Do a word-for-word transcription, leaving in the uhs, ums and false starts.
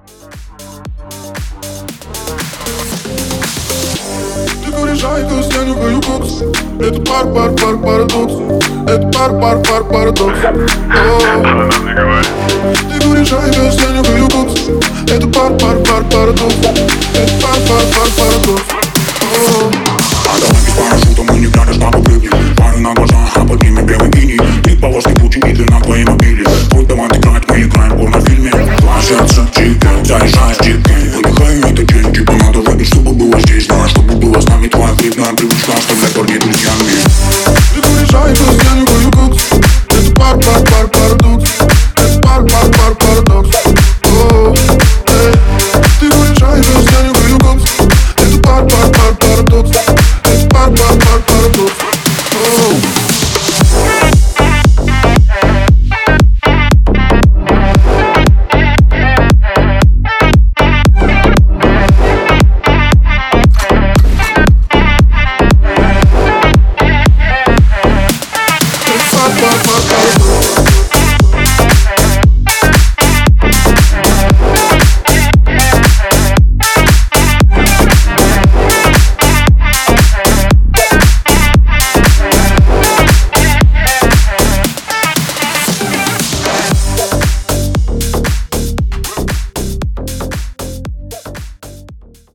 Ты говоришь, айка, я нюхаю кокс. Это пар, пар, пар, парадокс. Это пар, пар, пар, парадокс. Она мне говорит. Ты говоришь, айка, я нюхаю кокс. Это пар, пар, пар, парадокс. Это пар, пар, пар, парадокс. Давай без парашюта, мы не глядя, что попрыгнем. Пары на глаза, а под ними белый гений. Ты полоски Гуччи и длина твоей мобили. Пусть давай играть, мы играем в порнофильме. Два сердца, чипы, заезжаешь, чипы.